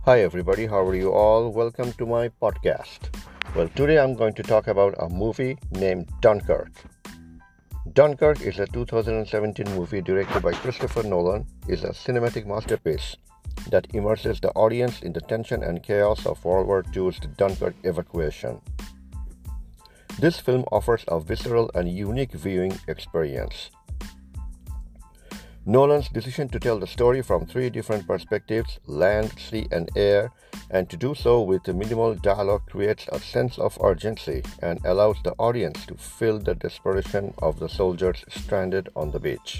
Hi everybody, how are you all? Welcome to my podcast. Well, today I'm going to talk about a movie named Dunkirk. Dunkirk is a 2017 movie directed by Christopher Nolan. It's a cinematic masterpiece that immerses the audience in the tension and chaos of World War II's Dunkirk evacuation. This film offers a visceral and unique viewing experience. Nolan's decision to tell the story from three different perspectives, land, sea, and air, and to do so with minimal dialogue creates a sense of urgency and allows the audience to feel the desperation of the soldiers stranded on the beach.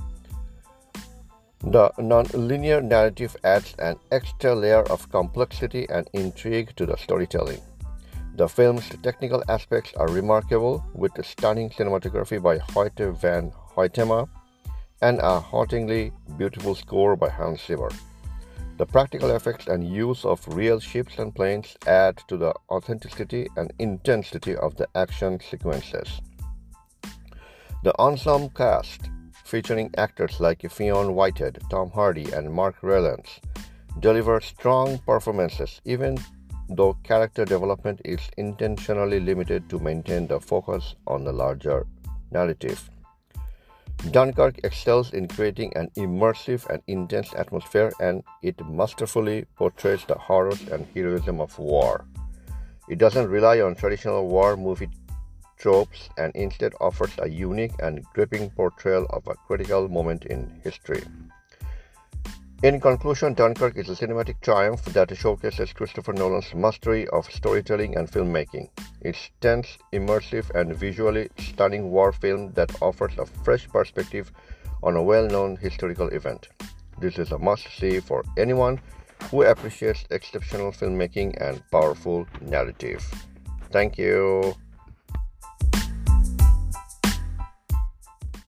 The non-linear narrative adds an extra layer of complexity and intrigue to the storytelling. The film's technical aspects are remarkable, with stunning cinematography by Hoyte van Hoytema and a hauntingly beautiful score by Hans Zimmer. The practical effects and use of real ships and planes add to the authenticity and intensity of the action sequences. The ensemble cast, featuring actors like Fionn Whitehead, Tom Hardy, and Mark Rylance, deliver strong performances even though character development is intentionally limited to maintain the focus on the larger narrative. Dunkirk excels in creating an immersive and intense atmosphere, and it masterfully portrays the horrors and heroism of war. It doesn't rely on traditional war movie tropes and instead offers a unique and gripping portrayal of a critical moment in history. In conclusion, Dunkirk is a cinematic triumph that showcases Christopher Nolan's mastery of storytelling and filmmaking. It's tense, immersive, and visually stunning war film that offers a fresh perspective on a well-known historical event. This is a must-see for anyone who appreciates exceptional filmmaking and powerful narrative. Thank you.